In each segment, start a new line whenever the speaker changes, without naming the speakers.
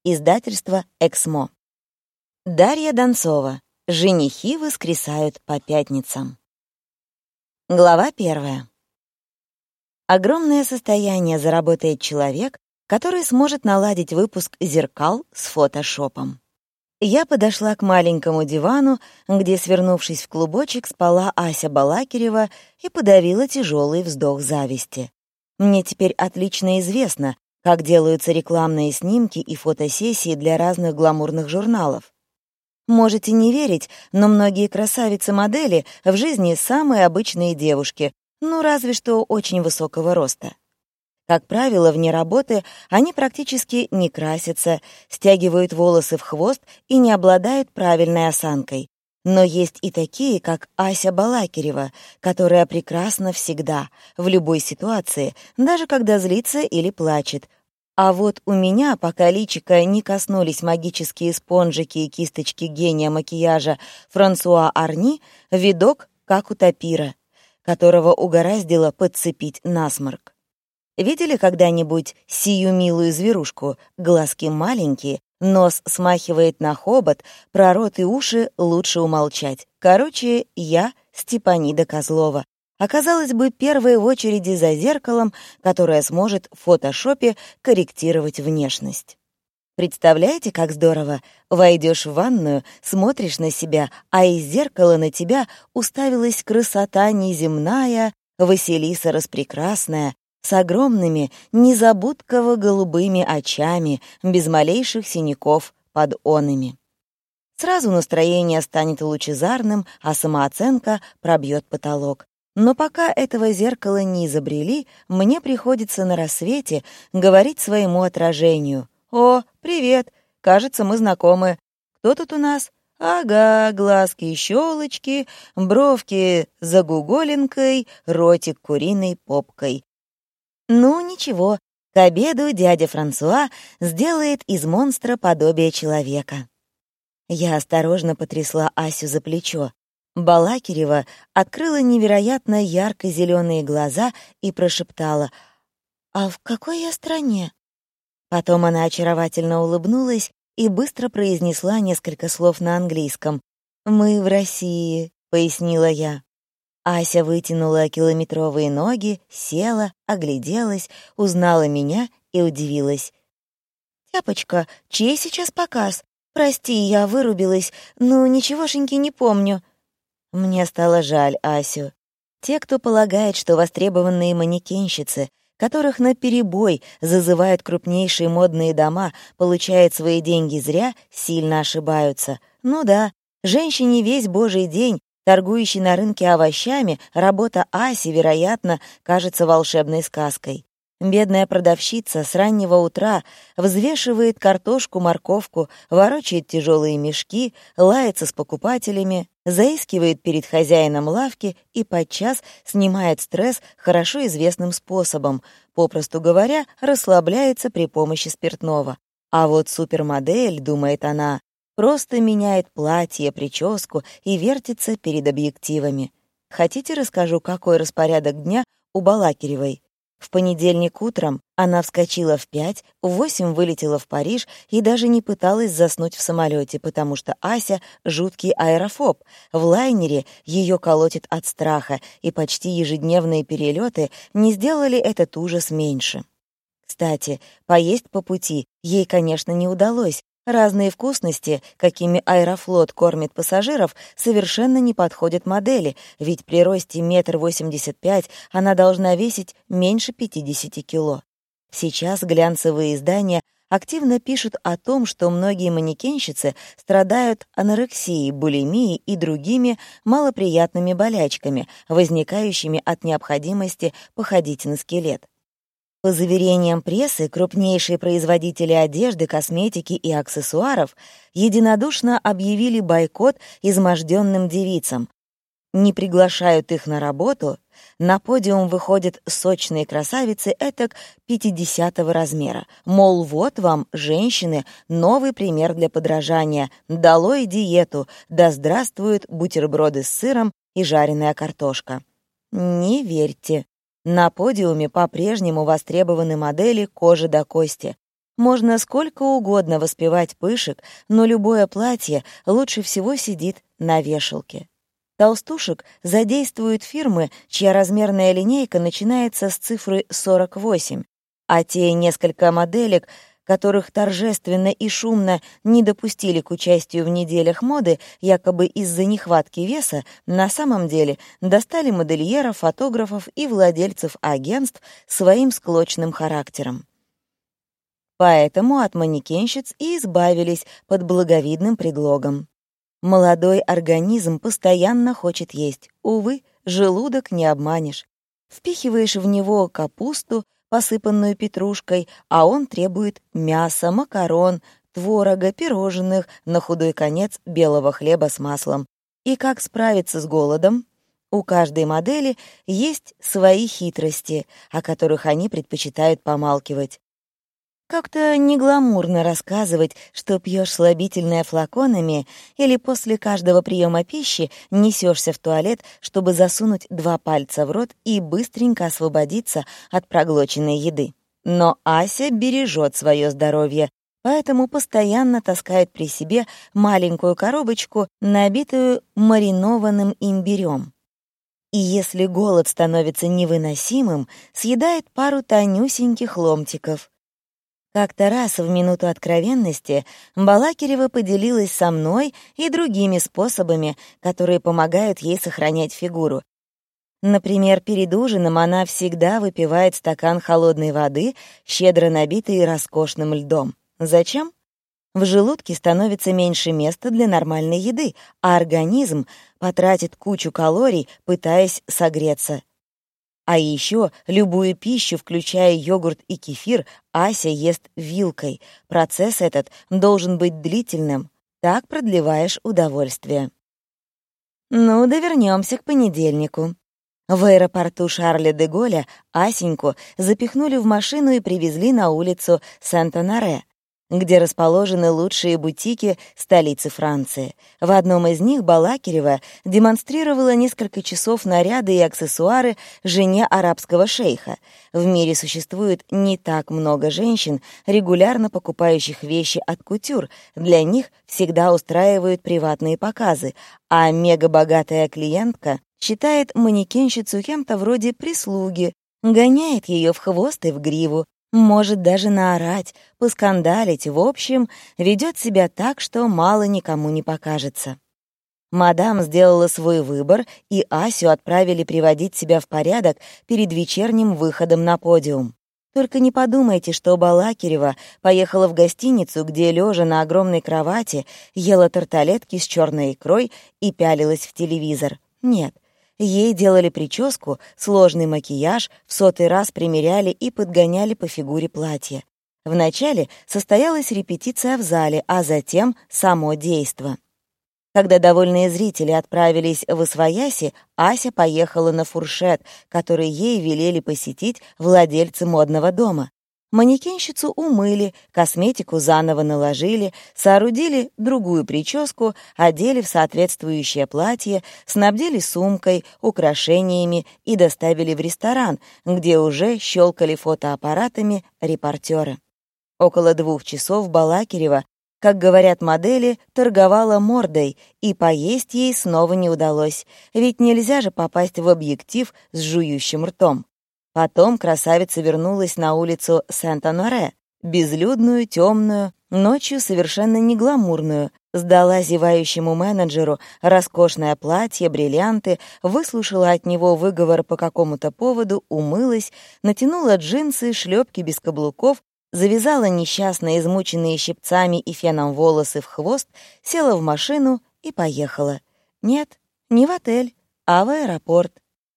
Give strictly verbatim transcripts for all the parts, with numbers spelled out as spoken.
Издательство «Эксмо». Дарья Донцова. Женихи воскресают по пятницам. Глава первая. Огромное состояние заработает человек, который сможет наладить выпуск зеркал с фотошопом. Я подошла к маленькому дивану, где, свернувшись в клубочек, спала Ася Балакирева и подавила тяжелый вздох зависти. Мне теперь отлично известно, как делаются рекламные снимки и фотосессии для разных гламурных журналов. Можете не верить, но многие красавицы-модели в жизни самые обычные девушки, ну разве что очень высокого роста. Как правило, вне работы они практически не красятся, стягивают волосы в хвост и не обладают правильной осанкой. Но есть и такие, как Ася Балакирева, которая прекрасна всегда, в любой ситуации, даже когда злится или плачет. А вот у меня, пока личика не коснулись магические спонжики и кисточки гения макияжа Франсуа Арни, видок как у тапира, которого угораздило подцепить насморк. Видели когда-нибудь сию милую зверушку? Глазки маленькие, нос смахивает на хобот, про рот и уши лучше умолчать. Короче, я Степанида Козлова. Оказалась бы первой в очереди за зеркалом, которое сможет в фотошопе корректировать внешность. Представляете, как здорово? Войдешь в ванную, смотришь на себя, а из зеркала на тебя уставилась красота неземная, Василиса распрекрасная, с огромными, незабудково-голубыми очами, без малейших синяков под онами. Сразу настроение станет лучезарным, а самооценка пробьет потолок. Но пока этого зеркала не изобрели, мне приходится на рассвете говорить своему отражению: «О, привет! Кажется, мы знакомы. Кто тут у нас? Ага, глазки и щелочки, бровки загуголенкой, ротик куриной попкой. Ну, ничего, к обеду дядя Франсуа сделает из монстра подобие человека». Я осторожно потрясла Асю за плечо. Балакирева открыла невероятно ярко-зеленые глаза и прошептала: «А в какой я стране?» Потом она очаровательно улыбнулась и быстро произнесла несколько слов на английском. «Мы в России», — пояснила я. Ася вытянула километровые ноги, села, огляделась, узнала меня и удивилась. «Тяпочка, чей сейчас показ? Прости, я вырубилась, ну ничегошеньки не помню». Мне стало жаль Асю. Те, кто полагает, что востребованные манекенщицы, которых наперебой зазывают крупнейшие модные дома, получают свои деньги зря, сильно ошибаются. Ну да, женщине весь божий день, торгующей на рынке овощами, работа Аси, вероятно, кажется волшебной сказкой. Бедная продавщица с раннего утра взвешивает картошку, морковку, ворочает тяжелые мешки, лается с покупателями, заискивает перед хозяином лавки и подчас снимает стресс хорошо известным способом, попросту говоря, расслабляется при помощи спиртного. А вот супермодель, думает она, просто меняет платье, прическу и вертится перед объективами. Хотите, расскажу, какой распорядок дня у Балакиревой? В понедельник утром она вскочила в пять, в восемь вылетела в Париж и даже не пыталась заснуть в самолете, потому что Ася — жуткий аэрофоб. В лайнере ее колотит от страха, и почти ежедневные перелеты не сделали этот ужас меньше. Кстати, поесть по пути ей, конечно, не удалось. Разные вкусности, какими Аэрофлот кормит пассажиров, совершенно не подходят модели, ведь при росте метр восемьдесят пять она должна весить меньше пятидесяти кило. Сейчас глянцевые издания активно пишут о том, что многие манекенщицы страдают анорексией, булимией и другими малоприятными болячками, возникающими от необходимости походить на скелет. По заверениям прессы, крупнейшие производители одежды, косметики и аксессуаров единодушно объявили бойкот изможденным девицам. Не приглашают их на работу, на подиум выходят сочные красавицы этак пятидесятого размера. Мол, вот вам, женщины, новый пример для подражания. Долой диету, да здравствуют бутерброды с сыром и жареная картошка. Не верьте. На подиуме по-прежнему востребованы модели кожи до кости. Можно сколько угодно воспевать пышек, но любое платье лучше всего сидит на вешалке. Толстушек задействуют фирмы, чья размерная линейка начинается с цифры сорок восемь, а те несколько моделек, которых торжественно и шумно не допустили к участию в неделях моды, якобы из-за нехватки веса, на самом деле достали модельеров, фотографов и владельцев агентств своим склочным характером. Поэтому от манекенщиц и избавились под благовидным предлогом. Молодой организм постоянно хочет есть. Увы, желудок не обманешь. Впихиваешь в него капусту, посыпанную петрушкой, а он требует мяса, макарон, творога, пирожных, на худой конец белого хлеба с маслом. И как справиться с голодом? У каждой модели есть свои хитрости, о которых они предпочитают помалкивать. Как-то негламурно рассказывать, что пьешь слабительное флаконами или после каждого приема пищи несешься в туалет, чтобы засунуть два пальца в рот и быстренько освободиться от проглоченной еды. Но Ася бережет свое здоровье, поэтому постоянно таскает при себе маленькую коробочку, набитую маринованным имбирем. И если голод становится невыносимым, съедает пару тонюсеньких ломтиков. Как-то раз в минуту откровенности Балакирева поделилась со мной и другими способами, которые помогают ей сохранять фигуру. Например, перед ужином она всегда выпивает стакан холодной воды, щедро набитый роскошным льдом. Зачем? В желудке становится меньше места для нормальной еды, а организм потратит кучу калорий, пытаясь согреться. А еще любую пищу, включая йогурт и кефир, Ася ест вилкой. Процесс этот должен быть длительным. Так продлеваешь удовольствие. Ну да вернемся к понедельнику. В аэропорту Шарля де Голля Асеньку запихнули в машину и привезли на улицу Сент-Оноре, где расположены лучшие бутики столицы Франции. В одном из них Балакирева демонстрировала несколько часов наряды и аксессуары жене арабского шейха. В мире существует не так много женщин, регулярно покупающих вещи от кутюр. Для них всегда устраивают приватные показы, а мегабогатая клиентка считает манекенщицу кем-то вроде прислуги, гоняет ее в хвост и в гриву, может даже наорать, поскандалить, в общем, ведет себя так, что мало никому не покажется. Мадам сделала свой выбор, и Асю отправили приводить себя в порядок перед вечерним выходом на подиум. Только не подумайте, что Балакирева поехала в гостиницу, где, лежа на огромной кровати, ела тарталетки с черной икрой и пялилась в телевизор. Нет. Ей делали прическу, сложный макияж, в сотый раз примеряли и подгоняли по фигуре платья. Вначале состоялась репетиция в зале, а затем само действо. Когда довольные зрители отправились в освояси, Ася поехала на фуршет, который ей велели посетить владельцы модного дома. Манекенщицу умыли, косметику заново наложили, соорудили другую прическу, одели в соответствующее платье, снабдили сумкой, украшениями и доставили в ресторан, где уже щелкали фотоаппаратами репортеры. Около двух часов Балакирева, как говорят модели, торговала мордой, и поесть ей снова не удалось, ведь нельзя же попасть в объектив с жующим ртом. Потом красавица вернулась на улицу Сент-Оноре, безлюдную, темную, ночью совершенно не гламурную, сдала зевающему менеджеру роскошное платье, бриллианты, выслушала от него выговор по какому-то поводу, умылась, натянула джинсы, шлепки без каблуков, завязала несчастно измученные щипцами и феном волосы в хвост, села в машину и поехала. Нет, не в отель, а в аэропорт.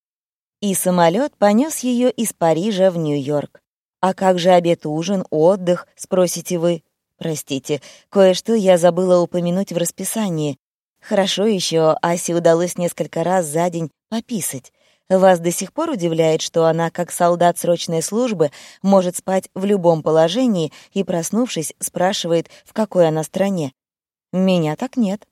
И самолет понес ее из Парижа в Нью-Йорк. А как же обед-ужин, отдых, спросите вы? Простите, кое-что я забыла упомянуть в расписании. Хорошо еще Асе удалось несколько раз за день пописать. Вас до сих пор удивляет, что она, как солдат срочной службы, может спать в любом положении и, проснувшись, спрашивает, в какой она стране? Меня так нет.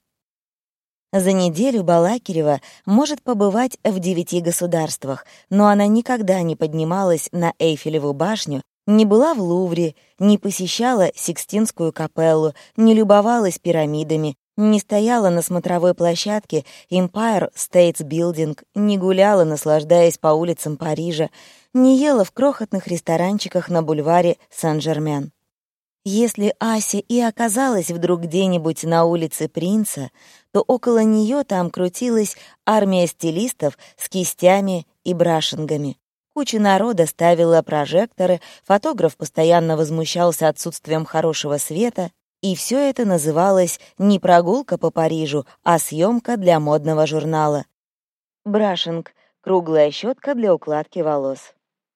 За неделю Балакирева может побывать в девяти государствах, но она никогда не поднималась на Эйфелеву башню, Не была в Лувре, не посещала Сикстинскую капеллу, не любовалась пирамидами, не стояла на смотровой площадке Empire State Building, не гуляла, наслаждаясь по улицам Парижа, не ела в крохотных ресторанчиках на бульваре Сен-Жермен. Если Ася и оказалась вдруг где-нибудь на улице Принца, то около нее там крутилась армия стилистов с кистями и брашингами. Куча народа ставила прожекторы, фотограф постоянно возмущался отсутствием хорошего света, и все это называлось не прогулка по Парижу, а съемка для модного журнала. Брашинг — круглая щетка для укладки волос.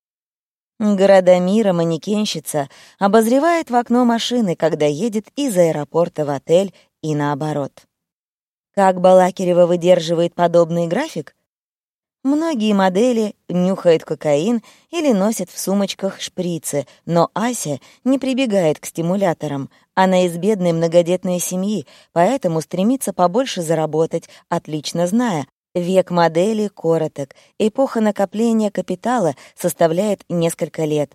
Города мира манекенщица обозревает в окно машины, когда едет из аэропорта в отель и наоборот. Как Балакирева выдерживает подобный график? Многие модели нюхают кокаин или носят в сумочках шприцы, но Ася не прибегает к стимуляторам. Она из бедной многодетной семьи, поэтому стремится побольше заработать, отлично зная, век модели короток, эпоха накопления капитала составляет несколько лет.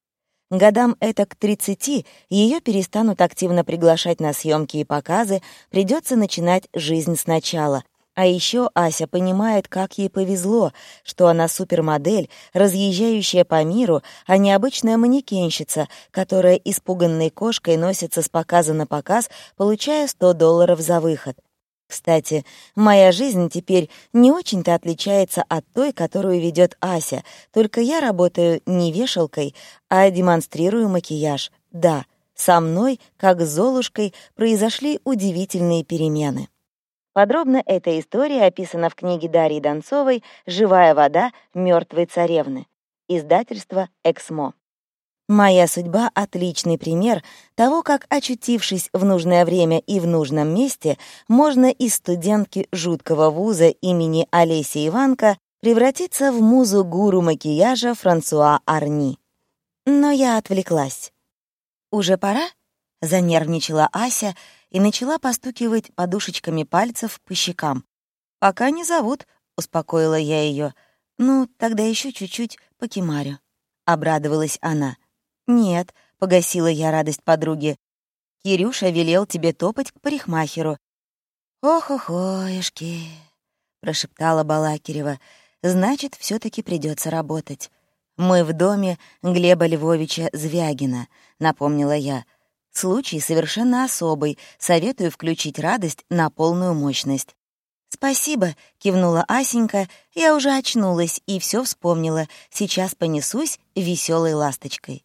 Годам это к тридцати ее перестанут активно приглашать на съемки и показы, придется начинать жизнь сначала. А еще Ася понимает, как ей повезло, что она супермодель, разъезжающая по миру, а не обычная манекенщица, которая испуганной кошкой носится с показа на показ, получая сто долларов за выход. Кстати, моя жизнь теперь не очень-то отличается от той, которую ведет Ася, только я работаю не вешалкой, а демонстрирую макияж. Да, со мной, как с Золушкой, произошли удивительные перемены. Подробно эта история описана в книге Дарьи Донцовой «Живая вода мертвой царевны», издательство «Эксмо». Моя судьба — отличный пример того, как, очутившись в нужное время и в нужном месте, можно из студентки жуткого вуза имени Олеси Иванко превратиться в музу-гуру макияжа Франсуа Арни. Но я отвлеклась. «Уже пора?» — занервничала Ася и начала постукивать подушечками пальцев по щекам. «Пока не зовут», — успокоила я ее. «Ну, тогда еще чуть-чуть покемарю», — обрадовалась она. «Нет», — погасила я радость подруги. «Кирюша велел тебе топать к парикмахеру». «Ох-охоешки», — прошептала Балакирева. «Значит, все таки придется работать». «Мы в доме Глеба Львовича Звягина», — напомнила я. «Случай совершенно особый. Советую включить радость на полную мощность». «Спасибо», — кивнула Асенька. «Я уже очнулась и все вспомнила. Сейчас понесусь веселой ласточкой».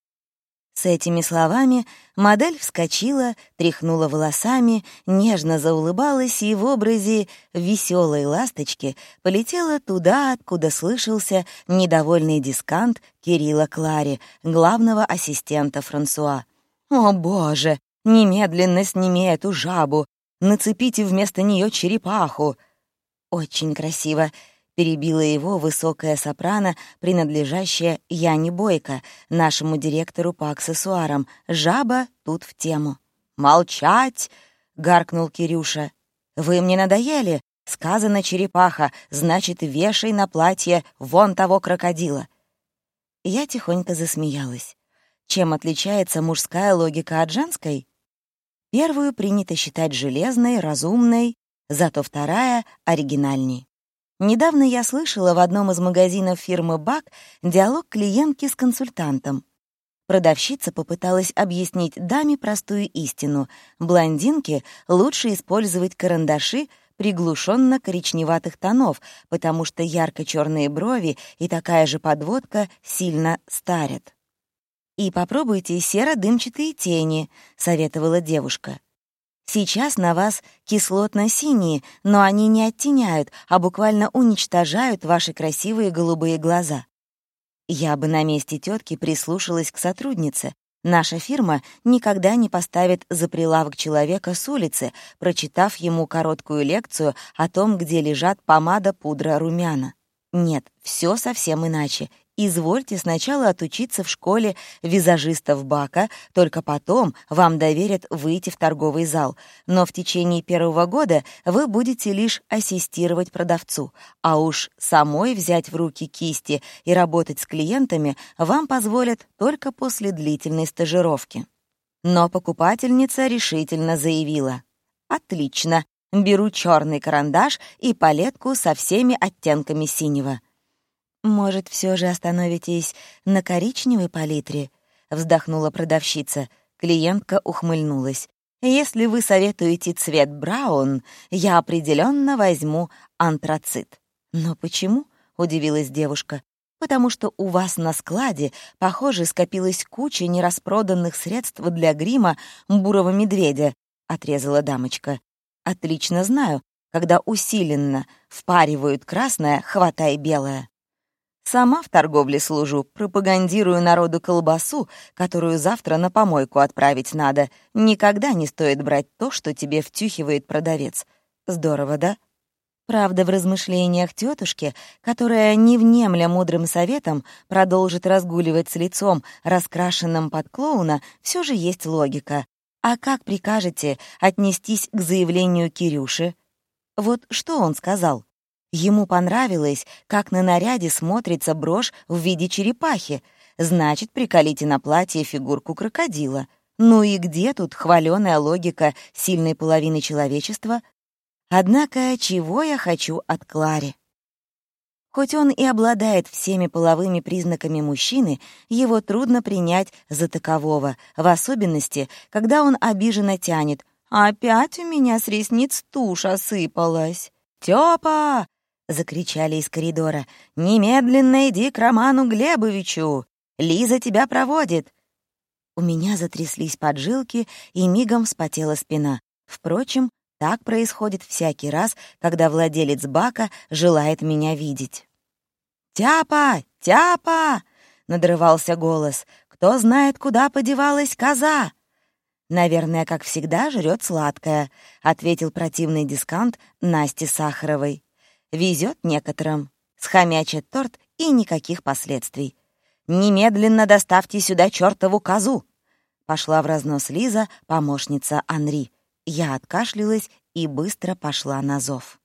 С этими словами модель вскочила, тряхнула волосами, нежно заулыбалась и в образе веселой ласточки полетела туда, откуда слышался недовольный дискант Кирилла Клари, главного ассистента Франсуа. «О, боже! Немедленно сними эту жабу! Нацепите вместо нее черепаху!» «Очень красиво!» — перебила его высокая сопрано, принадлежащая Яне Бойко, нашему директору по аксессуарам. Жаба тут в тему. «Молчать!» — гаркнул Кирюша. «Вы мне надоели. Сказано черепаха, значит, вешай на платье вон того крокодила». Я тихонько засмеялась. Чем отличается мужская логика от женской? Первую принято считать железной, разумной, зато вторая — оригинальней. Недавно я слышала в одном из магазинов фирмы «Бак» диалог клиентки с консультантом. Продавщица попыталась объяснить даме простую истину. Блондинке лучше использовать карандаши приглушенно-коричневатых тонов, потому что ярко-черные брови и такая же подводка сильно старят. «И попробуйте серо-дымчатые тени», — советовала девушка. «Сейчас на вас кислотно-синие, но они не оттеняют, а буквально уничтожают ваши красивые голубые глаза». Я бы на месте тетки прислушалась к сотруднице. Наша фирма никогда не поставит за прилавок человека с улицы, прочитав ему короткую лекцию о том, где лежат помада, пудра, румяна. Нет, все совсем иначе. Извольте сначала отучиться в школе визажистов Бака, только потом вам доверят выйти в торговый зал. Но в течение первого года вы будете лишь ассистировать продавцу, а уж самой взять в руки кисти и работать с клиентами вам позволят только после длительной стажировки». Но покупательница решительно заявила: «Отлично, беру черный карандаш и палетку со всеми оттенками синего». «Может, все же остановитесь на коричневой палитре?» — вздохнула продавщица. Клиентка ухмыльнулась. «Если вы советуете цвет браун, я определенно возьму антрацит». «Но почему?» — удивилась девушка. «Потому что у вас на складе, похоже, скопилась куча нераспроданных средств для грима бурого медведя», — отрезала дамочка. «Отлично знаю, когда усиленно впаривают красное, хватай белое. Сама в торговле служу, пропагандирую народу колбасу, которую завтра на помойку отправить надо. Никогда не стоит брать то, что тебе втюхивает продавец. Здорово, да?» Правда, в размышлениях тетушки, которая, не внемля мудрым советом, продолжит разгуливать с лицом, раскрашенным под клоуна, все же есть логика. А как прикажете отнестись к заявлению Кирюши? Вот что он сказал? Ему понравилось, как на наряде смотрится брошь в виде черепахи. Значит, приколите на платье фигурку крокодила. Ну и где тут хвалёная логика сильной половины человечества? Однако, чего я хочу от Клари? Хоть он и обладает всеми половыми признаками мужчины, его трудно принять за такового, в особенности, когда он обиженно тянет: «Опять у меня с ресниц тушь осыпалась». «Тёпа!» — закричали из коридора. «Немедленно иди к Роману Глебовичу! Лиза тебя проводит!» У меня затряслись поджилки, и мигом вспотела спина. Впрочем, так происходит всякий раз, когда владелец бака желает меня видеть. «Тяпа! Тяпа!» — надрывался голос. «Кто знает, куда подевалась коза?» «Наверное, как всегда, жрет сладкое», — ответил противный дискант Насте Сахаровой. «Везет некоторым. Схомячит торт и никаких последствий. Немедленно доставьте сюда чертову козу!» Пошла в разнос Лиза, помощница Анри. Я откашлялась и быстро пошла на зов.